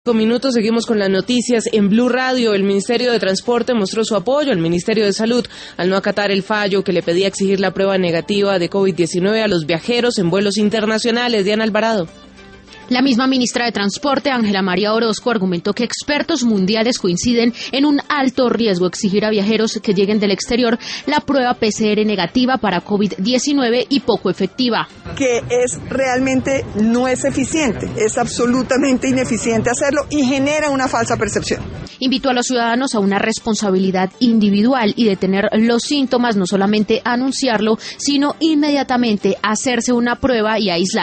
Minutos, seguimos con las noticias en Blue Radio. El Ministerio de Transporte mostró su apoyo al Ministerio de Salud al no acatar el fallo que le pedía exigir la prueba negativa de COVID-19 a los viajeros en vuelos internacionales. Diana Alvarado. La misma ministra de Transporte, Ángela María Orozco, argumentó que expertos mundiales coinciden en un alto riesgo exigir a viajeros que lleguen del exterior la prueba PCR negativa para COVID-19 y poco efectiva. Que realmente no es eficiente, es absolutamente ineficiente hacerlo y genera una falsa percepción. Invitó a los ciudadanos a una responsabilidad individual y de tener los síntomas, no solamente anunciarlo, sino inmediatamente hacerse una prueba y aislar.